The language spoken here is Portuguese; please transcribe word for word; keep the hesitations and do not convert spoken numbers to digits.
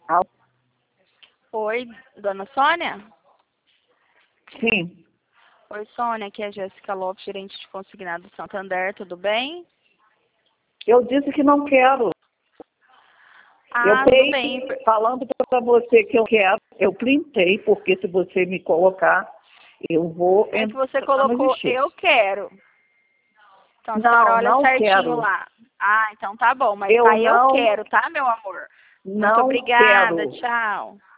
Ah, Oi, dona Sônia? sim, Oi, Sônia, aqui é a Jéssica Lopes, gerente de consignado do Santander, tudo bem? eu disse que não quero. Eu Ah, tudo bem. printei, falando para você que eu quero, eu printei, porque se você me colocar, eu vou É que você entrar no colocou justiça. eu quero. Então a senhora Não, olha não certinho quero. lá. Ah, então tá bom, mas Eu tá eu não, quero, tá, meu amor? Muito não obrigada, quero. tchau.